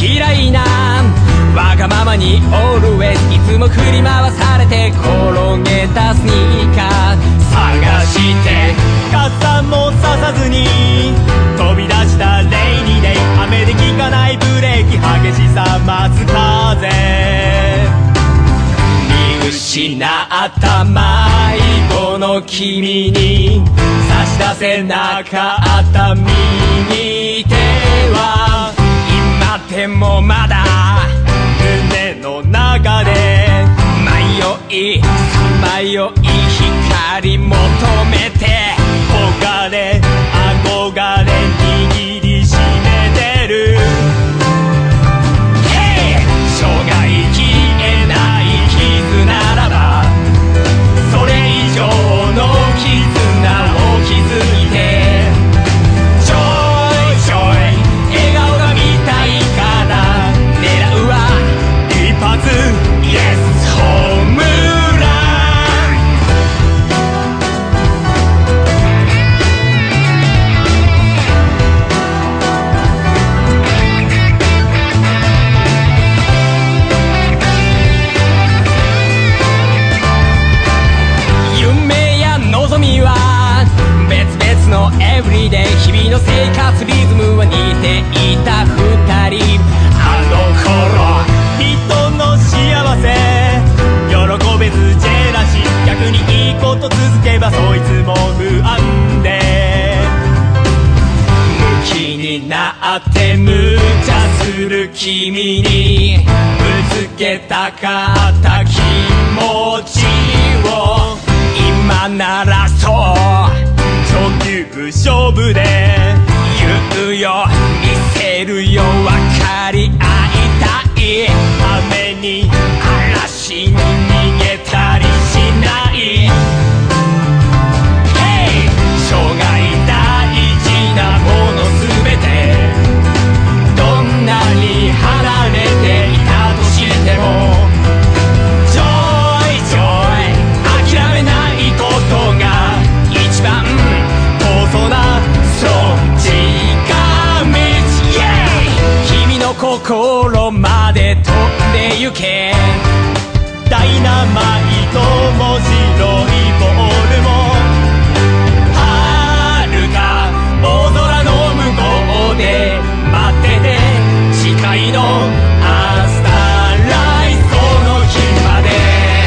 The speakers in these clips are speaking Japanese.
嫌いなわがままにオールウェイズいつも振り回されて転げたスニーカー探して傘もささずに飛び出したレイニーデイ雨で効かないブレーキ激しさ待つ風見失った迷子の君に差し出せなかった右手は今でもまだ胸の中で迷いさまよい光求めて憧れ憧れ握りしめてる生涯消えない傷ならばそれ以上の絆を築いてちょいちょい笑顔が見たいから狙うは一発 Yes ホームラン夢や望みは別々のエブリデイ日々の生活リズムは似ていた二人あの頃人の幸せ喜べずジェラシー逆にいいこと続けばそいつも不安でムキになって無茶する君にぶつけたかった気持ちを今ならそう初級勝負で言うよ見せるよ分かり合いたい雨に嵐に逃げたりしない生涯大事なものすべてどんなに離れていたとしてもちょいちょい諦めないことが一番細なそう近道君の心まで飛んで行けダイナマイトも白いボールも遥か大空の向こうで待ってて誓いのアスターライトの日まで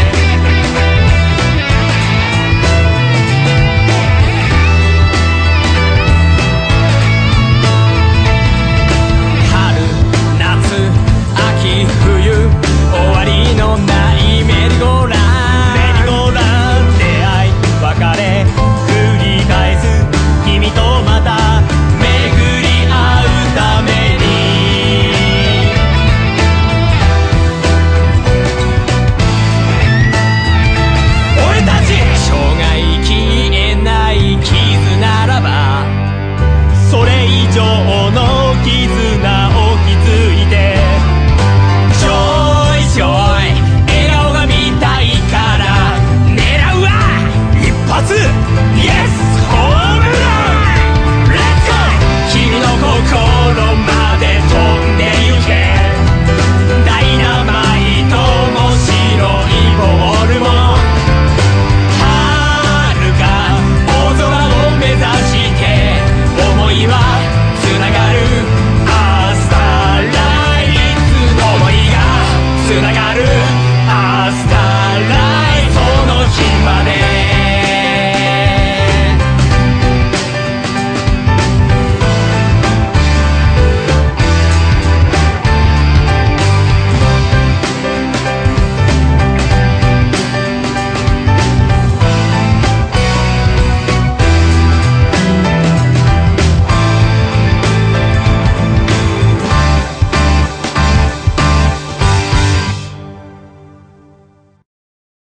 春夏秋冬終わりのないメリーゴーランメリーゴーラン出会い別れ繰り返す君とまた巡り合うために俺たち生涯消えない傷ならばそれ以上の絆